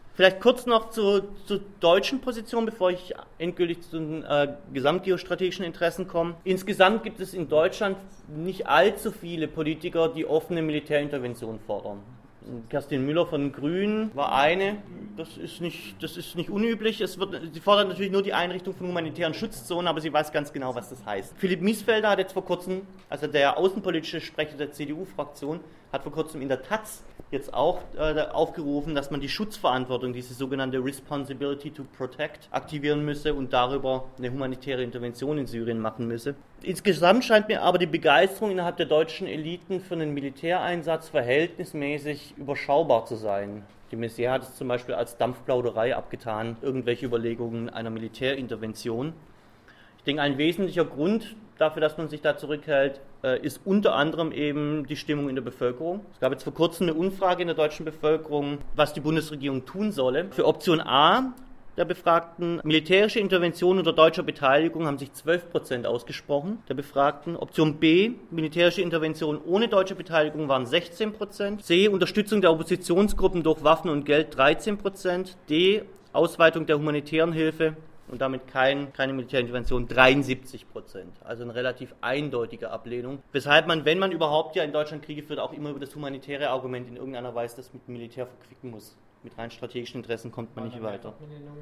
Vielleicht kurz noch zur deutschen Position, bevor ich endgültig zu den gesamtgeostrategischen Interessen komme. Insgesamt gibt es in Deutschland nicht allzu viele Politiker, die offene Militärintervention fordern. Kerstin Müller von den Grünen war eine, das ist nicht unüblich. Sie fordert natürlich nur die Einrichtung von humanitären Schutzzonen, aber sie weiß ganz genau, was das heißt. Philipp Miesfelder hat jetzt vor kurzem, also der außenpolitische Sprecher der CDU-Fraktion, hat vor kurzem in der Taz jetzt auch aufgerufen, dass man die Schutzverantwortung, diese sogenannte Responsibility to Protect, aktivieren müsse und darüber eine humanitäre Intervention in Syrien machen müsse. Insgesamt scheint mir aber die Begeisterung innerhalb der deutschen Eliten für einen Militäreinsatz verhältnismäßig überschaubar zu sein. Die Maizière hat es zum Beispiel als Dampfplauderei abgetan, irgendwelche Überlegungen einer Militärintervention. Ich denke, ein wesentlicher Grund dafür, dass man sich da zurückhält, ist unter anderem eben die Stimmung in der Bevölkerung. Es gab jetzt vor kurzem eine Umfrage in der deutschen Bevölkerung, was die Bundesregierung tun solle. Für Option A der Befragten, militärische Intervention unter deutscher Beteiligung, haben sich 12% ausgesprochen. Der Befragten, Option B, militärische Intervention ohne deutsche Beteiligung, waren 16%. C, Unterstützung der Oppositionsgruppen durch Waffen und Geld, 13%. D, Ausweitung der humanitären Hilfe und damit keine Militärintervention, 73%. Also eine relativ eindeutige Ablehnung. Weshalb man, wenn man überhaupt ja in Deutschland Kriege führt, auch immer über das humanitäre Argument in irgendeiner Weise das mit Militär verquicken muss. Mit rein strategischen Interessen kommt man nicht weiter.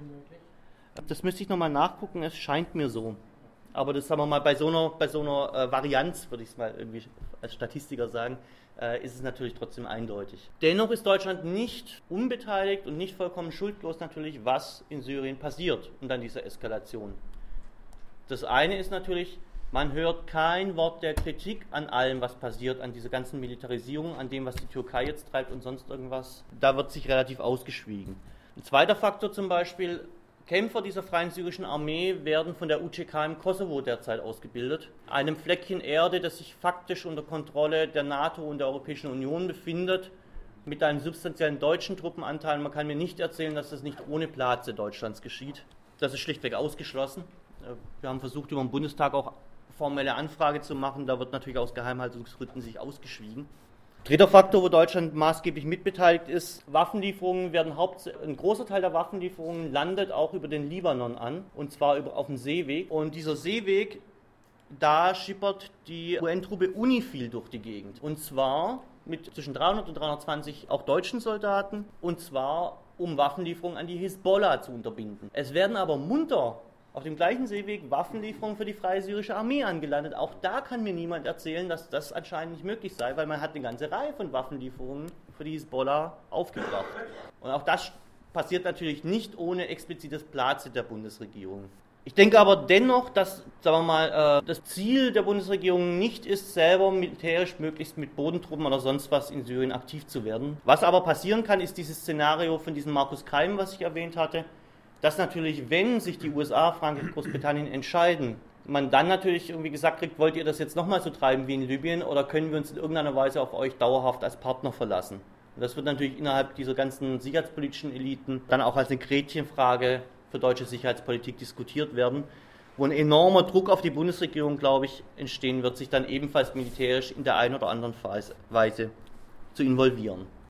Das müsste ich nochmal nachgucken, es scheint mir so. Aber das, sagen wir mal, bei so einer Varianz, würde ich es mal irgendwie als Statistiker sagen, ist es natürlich trotzdem eindeutig. Dennoch ist Deutschland nicht unbeteiligt und nicht vollkommen schuldlos natürlich, was in Syrien passiert und an dieser Eskalation. Das eine ist natürlich, man hört kein Wort der Kritik an allem, was passiert, an dieser ganzen Militarisierung, an dem, was die Türkei jetzt treibt und sonst irgendwas. Da wird sich relativ ausgeschwiegen. Ein zweiter Faktor zum Beispiel, Kämpfer dieser Freien Syrischen Armee werden von der UÇK im Kosovo derzeit ausgebildet. Einem Fleckchen Erde, das sich faktisch unter Kontrolle der NATO und der Europäischen Union befindet, mit einem substanziellen deutschen Truppenanteil. Man kann mir nicht erzählen, dass das nicht ohne Platze Deutschlands geschieht. Das ist schlichtweg ausgeschlossen. Wir haben versucht, über den Bundestag auch formelle Anfrage zu machen. Da wird natürlich aus Geheimhaltungsgründen sich ausgeschwiegen. Dritter Faktor, wo Deutschland maßgeblich mitbeteiligt ist, Waffenlieferungen werden ein großer Teil der Waffenlieferungen landet auch über den Libanon an, und zwar auf dem Seeweg. Und dieser Seeweg, da schippert die UN-Truppe UNIFIL durch die Gegend. Und zwar mit zwischen 300 und 320 auch deutschen Soldaten, und zwar um Waffenlieferungen an die Hisbollah zu unterbinden. Es werden aber munter auf dem gleichen Seeweg Waffenlieferungen für die Freie Syrische Armee angelandet. Auch da kann mir niemand erzählen, dass das anscheinend nicht möglich sei, weil man hat eine ganze Reihe von Waffenlieferungen für die Hisbollah aufgebracht. Und auch das passiert natürlich nicht ohne explizites Platze der Bundesregierung. Ich denke aber dennoch, dass, sagen wir mal, das Ziel der Bundesregierung nicht ist, selber militärisch möglichst mit Bodentruppen oder sonst was in Syrien aktiv zu werden. Was aber passieren kann, ist dieses Szenario von diesem Markus Keim, was ich erwähnt hatte, dass natürlich, wenn sich die USA, Frankreich, Großbritannien entscheiden, man dann natürlich irgendwie gesagt kriegt, wollt ihr das jetzt nochmal so treiben wie in Libyen oder können wir uns in irgendeiner Weise auf euch dauerhaft als Partner verlassen? Und das wird natürlich innerhalb dieser ganzen sicherheitspolitischen Eliten dann auch als eine Gretchenfrage für deutsche Sicherheitspolitik diskutiert werden, wo ein enormer Druck auf die Bundesregierung, glaube ich, entstehen wird, sich dann ebenfalls militärisch in der einen oder anderen Weise zu involvieren.